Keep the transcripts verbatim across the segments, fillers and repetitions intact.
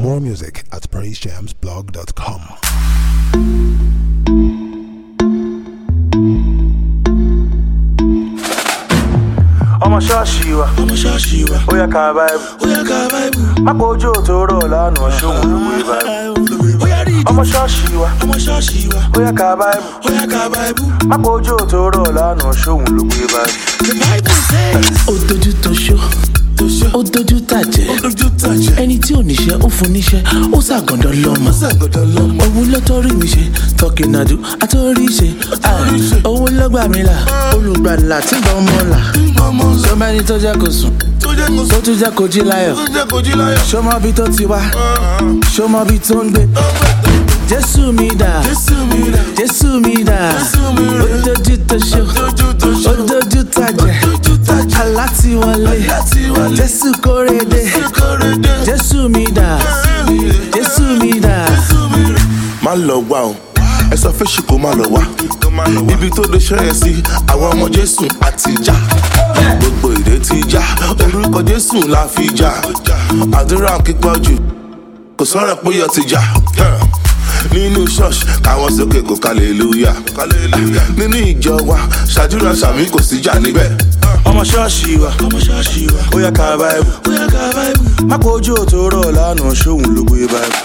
More music at praise jams blog dot com. Ọmọ ṣọ́ọ̀ṣì wa, ọmọ ṣọ́ọ̀ṣì wa, ó yẹ ká báìbù, ó yẹ ká báìbù. Má kó ojú tó rọ̀ lánàá ṣóhun ló gbé báìbù. Ọmọ ṣọ́ọ̀ṣì wa, ọmọ ṣọ́ọ̀ṣì wa, ó yẹ ká báìbù, ó yẹ ká báìbù. Má kó ojú tó rọ̀ lánàá ṣóhun ló gbé báìbù. The Bible says, ó dojú tó ṣó, ó dojú tàjẹ́, ẹni tí ò níṣẹ́ ó fún níṣẹ́, ó ṣàgàndàn lọ́mọ. Òun ló torí mi ṣe, tọkìnàdù àtórí ṣe, òun ló gbà mí là, olùgbàlà tí gbọ́n mọ́ là. Sọmẹ́ni tó jẹ́ kó sùn, tó tún jẹ́ kó jí láyọ̀. Ṣọmọ bí tó ti wá, ṣọmọ bí tó ń gbé. Jésù mi dà, Jésù mi dà, ó dojú tó ṣó, ó dojú tàjẹ́, aláti wọlé, Jésù kórèdé, Jésù mi dà, Jésù mi dà. Má lọ wá o, ẹ sọ fẹ́ṣì kó má lọ wá. Ibi tó dé ṣẹ́yẹ sí, àwọn ọmọ Jésù àti ìjà. Gbogbo ìdè ti já, orúkọ Jésù la fi já. Àdúrà kíkọ́ jù, kò sọ̀rọ̀ pé yọ ti já. Nínú ṣọ́ọ̀ṣì káwọn sókè kò kàlélúyà. Nínú ìjọ wa ṣàdúrà sàmì kò sí jà níbẹ̀. Ọmọ ṣọ́ọ̀ṣì wa, ọmọ ṣọ́ọ̀ṣì wa, ó yẹ ká báìbù, ó yẹ ká báìbù. Má kó ojú tó rọ̀ lánàá ṣóhun ló gbé báìbù.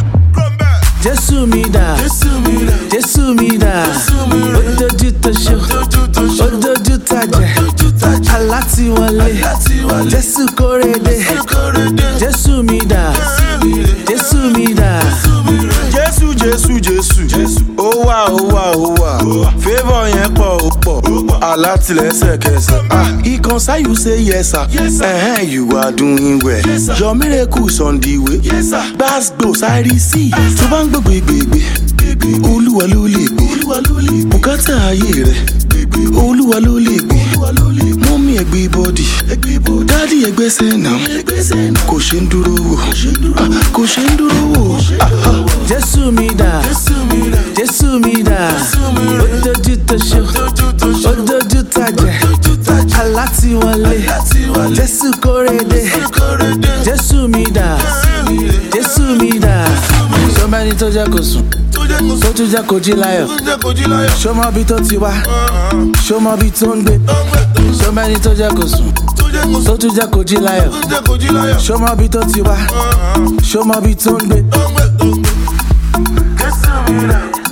Jésù mi dà, Jésù mi dà, ó dojú tó ṣó, ó dojú tàjẹ́, aláti wọlé, Jésù kórèdé, Jésù mi dà, Jésù mi dà. Jésù Jésù Jésù, ó wà ó wà ó wà, favour yẹn pọ̀ ó pọ̀, alátìlẹ́sẹ̀kẹsẹ̀. Ah, he concern you say yes sir, uh-huh, you are doing well, your miracles on the way, gbàgbó sáré sí, tó bá ń gbé gbégbé, Olúwa ló lè gbé, bùkátà ayé rẹ̀, Olúwa ló lè gbé, mọ́mí ẹgbẹ́ bọ́dì, dádì ẹgbẹ́ sẹ́nà, kò ṣe ń dúró wò, kò ṣe ń dúró wò. Jésù mi dà, Jésù mi dà, ó dojú tó ṣó, ó dojú tàjẹ́, aláti wọlé, Jésù kórèdé, Jésù mi dà, Jésù mi dà. Sọmẹ́ni tó jẹ́ kó sùn, tó tún jẹ́ kó jí láyọ̀. Ṣọmọ bí tó ti wá, ṣọmọ bí tó ń gbé. Sọmẹ́ni tó jẹ́ kó sùn, tó tún jẹ́ kó jí láyọ̀. Ṣọmọ bí tó ti wá, ṣọmọ bí tó ń gbé. Jésù mi dà.